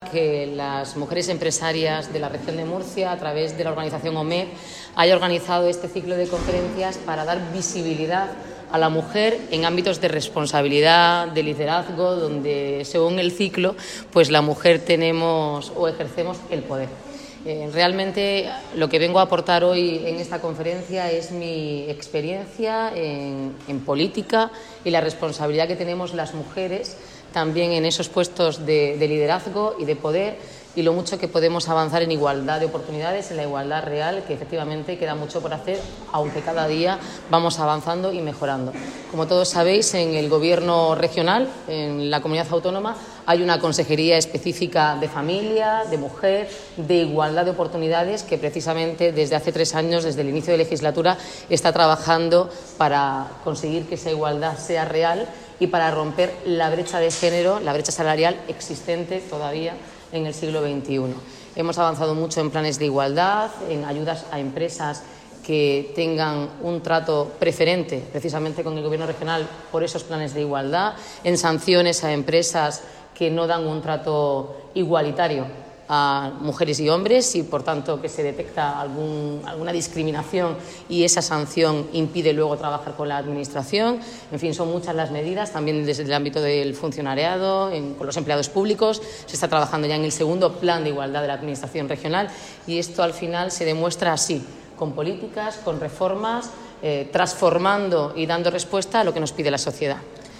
que las mujeres empresarias de la región de Murcia, a través de la organización OMED, haya organizado este ciclo de conferencias para dar visibilidad a la mujer en ámbitos de responsabilidad, de liderazgo, donde según el ciclo, pues la mujer tenemos o ejercemos el poder. Realmente lo que vengo a aportar hoy en esta conferencia es mi experiencia en política y la responsabilidad que tenemos las mujeres también en esos puestos de liderazgo y de poder, y lo mucho que podemos avanzar en igualdad de oportunidades, en la igualdad real, que efectivamente queda mucho por hacer, aunque cada día vamos avanzando y mejorando. Como todos sabéis, en el Gobierno regional, en la comunidad autónoma, hay una consejería específica de familia, de mujer, de igualdad de oportunidades, que precisamente desde hace 3 años, desde el inicio de legislatura, está trabajando para conseguir que esa igualdad sea real y para romper la brecha de género, la brecha salarial existente todavía en el siglo XXI. Hemos avanzado mucho en planes de igualdad, en ayudas a empresas que tengan un trato preferente precisamente con el Gobierno regional por esos planes de igualdad, en sanciones a empresas que no dan un trato igualitario a mujeres y hombres y, por tanto, que se detecta alguna discriminación y esa sanción impide luego trabajar con la Administración. En fin, son muchas las medidas, también desde el ámbito del funcionariado, con los empleados públicos. Se está trabajando ya en el segundo plan de igualdad de la Administración regional y esto al final se demuestra así, con políticas, con reformas, transformando y dando respuesta a lo que nos pide la sociedad.